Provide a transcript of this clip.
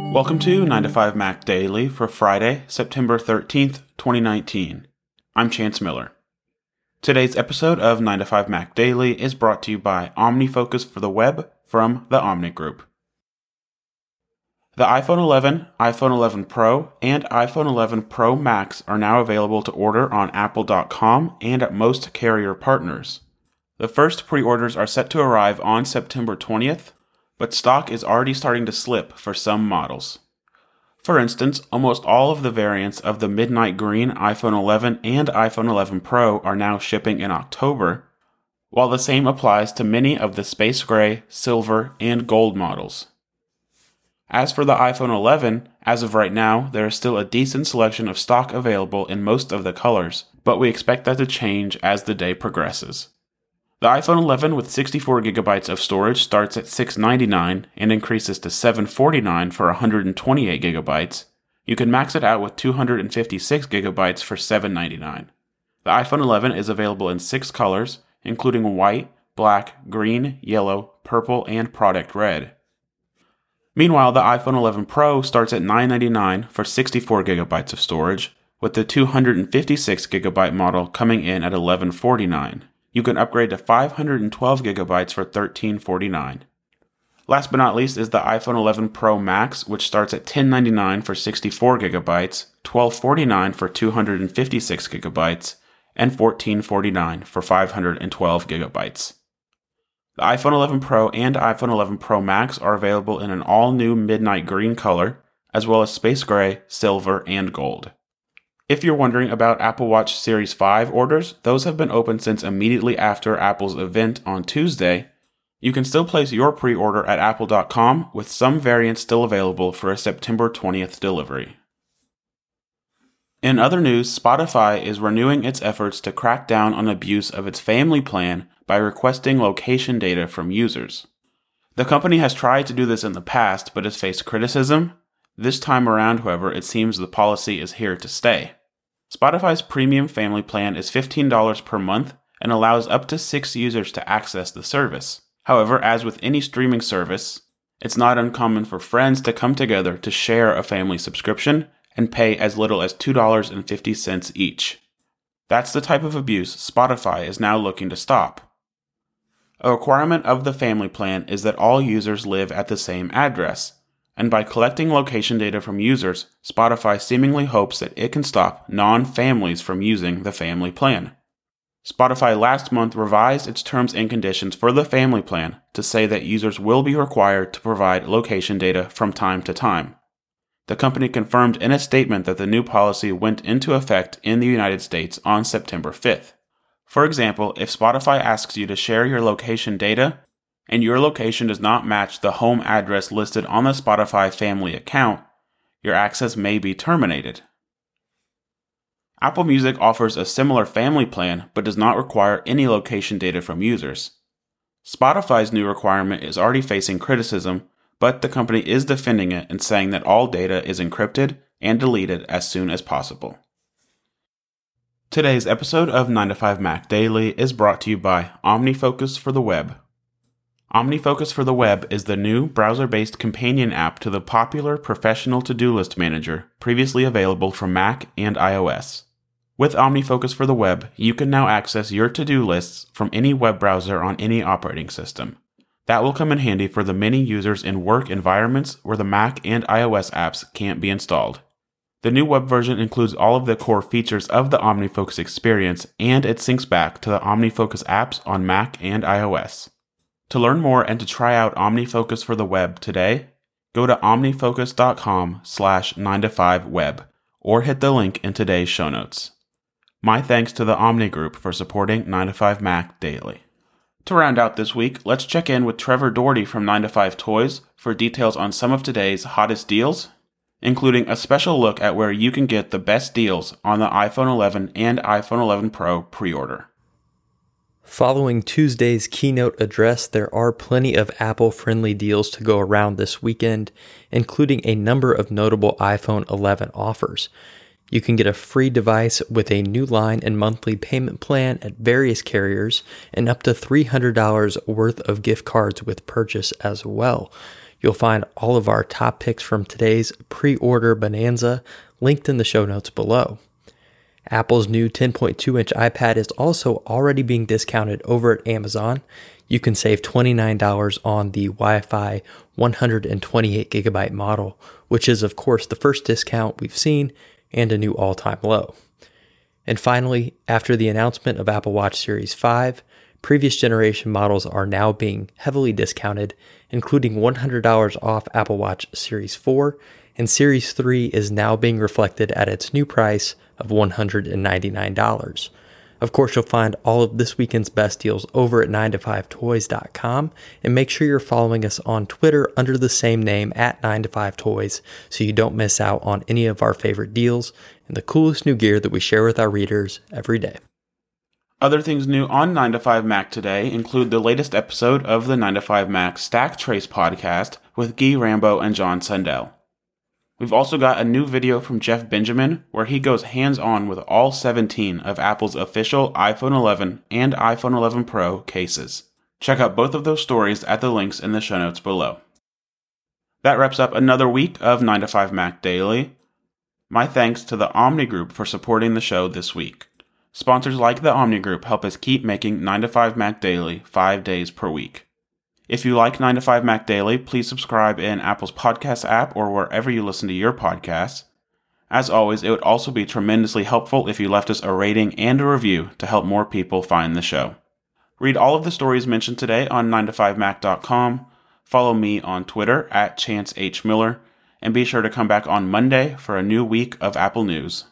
Welcome to 9 to 5 Mac Daily for Friday, September 13th, 2019. I'm Chance Miller. Today's episode of 9 to 5 Mac Daily is brought to you by OmniFocus for the web from the Omni Group. The iPhone 11, iPhone 11 Pro, and iPhone 11 Pro Max are now available to order on Apple.com and at most carrier partners. The first pre-orders are set to arrive on September 20th, but stock is already starting to slip for some models. For instance, almost all of the variants of the Midnight Green iPhone 11 and iPhone 11 Pro are now shipping in October, while the same applies to many of the Space Gray, Silver, and Gold models. As for the iPhone 11, as of right now, there is still a decent selection of stock available in most of the colors, but we expect that to change as the day progresses. The iPhone 11 with 64GB of storage starts at $699 and increases to $749 for 128GB. You can max it out with 256GB for $799. The iPhone 11 is available in 6 colors, including white, black, green, yellow, purple, and product red. Meanwhile, the iPhone 11 Pro starts at $999 for 64GB of storage, with the 256GB model coming in at $1149. You can upgrade to 512GB for $1349. Last but not least is the iPhone 11 Pro Max, which starts at $1099 for 64GB, $1249 for 256GB, and $1449 for 512GB. The iPhone 11 Pro and iPhone 11 Pro Max are available in an all-new midnight green color, as well as space gray, silver, and gold. If you're wondering about Apple Watch Series 5 orders, those have been open since immediately after Apple's event on Tuesday. You can still place your pre-order at apple.com, with some variants still available for a September 20th delivery. In other news, Spotify is renewing its efforts to crack down on abuse of its family plan by requesting location data from users. The company has tried to do this in the past, but has faced criticism. This time around, however, it seems the policy is here to stay. Spotify's premium family plan is $15 per month and allows up to 6 users to access the service. However, as with any streaming service, it's not uncommon for friends to come together to share a family subscription and pay as little as $2.50 each. That's the type of abuse Spotify is now looking to stop. A requirement of the family plan is that all users live at the same address, and by collecting location data from users, Spotify seemingly hopes that it can stop non-families from using the family plan. Spotify last month revised its terms and conditions for the family plan to say that users will be required to provide location data from time to time. The company confirmed in a statement that the new policy went into effect in the United States on September 5th. For example, if Spotify asks you to share your location data, and your location does not match the home address listed on the Spotify family account, your access may be terminated. Apple Music offers a similar family plan but does not require any location data from users. Spotify's new requirement is already facing criticism, but the company is defending it and saying that all data is encrypted and deleted as soon as possible. Today's episode of 9 to 5 Mac Daily is brought to you by OmniFocus for the web. OmniFocus for the web is the new browser-based companion app to the popular Professional To-Do List Manager, previously available for Mac and iOS. With OmniFocus for the web, you can now access your to-do lists from any web browser on any operating system. That will come in handy for the many users in work environments where the Mac and iOS apps can't be installed. The new web version includes all of the core features of the OmniFocus experience, and it syncs back to the OmniFocus apps on Mac and iOS. To learn more and to try out OmniFocus for the web today, go to omnifocus.com/9to5web or hit the link in today's show notes. My thanks to the Omni Group for supporting 9 to 5 Mac Daily. To round out this week, let's check in with Trevor Doherty from 9 to 5 Toys for details on some of today's hottest deals, including a special look at where you can get the best deals on the iPhone 11 and iPhone 11 Pro pre-order. Following Tuesday's keynote address, there are plenty of Apple-friendly deals to go around this weekend, including a number of notable iPhone 11 offers. You can get a free device with a new line and monthly payment plan at various carriers, and up to $300 worth of gift cards with purchase as well. You'll find all of our top picks from today's pre-order bonanza linked in the show notes below. Apple's new 10.2-inch iPad is also already being discounted over at Amazon. You can save $29 on the Wi-Fi 128GB model, which is, of course, the first discount we've seen and a new all-time low. And finally, after the announcement of Apple Watch Series 5, previous generation models are now being heavily discounted, including $100 off Apple Watch Series 4, and Series 3 is now being reflected at its new price of $199. Of course, you'll find all of this weekend's best deals over at 9to5toys.com, and make sure you're following us on Twitter under the same name at 9to5toys so you don't miss out on any of our favorite deals and the coolest new gear that we share with our readers every day. Other things new on 9to5Mac today include the latest episode of the 9to5Mac Stack Trace podcast with Guy Rambo and John Sundell. We've also got a new video from Jeff Benjamin where he goes hands-on with all 17 of Apple's official iPhone 11 and iPhone 11 Pro cases. Check out both of those stories at the links in the show notes below. That wraps up another week of 9to5Mac Daily. My thanks to the Omni Group for supporting the show this week. Sponsors like the Omni Group help us keep making 9to5Mac Daily 5 days per week. If you like 9to5Mac Daily, please subscribe in Apple's podcast app or wherever you listen to your podcasts. As always, it would also be tremendously helpful if you left us a rating and a review to help more people find the show. Read all of the stories mentioned today on 9to5mac.com, follow me on Twitter at ChanceHMiller, and be sure to come back on Monday for a new week of Apple news.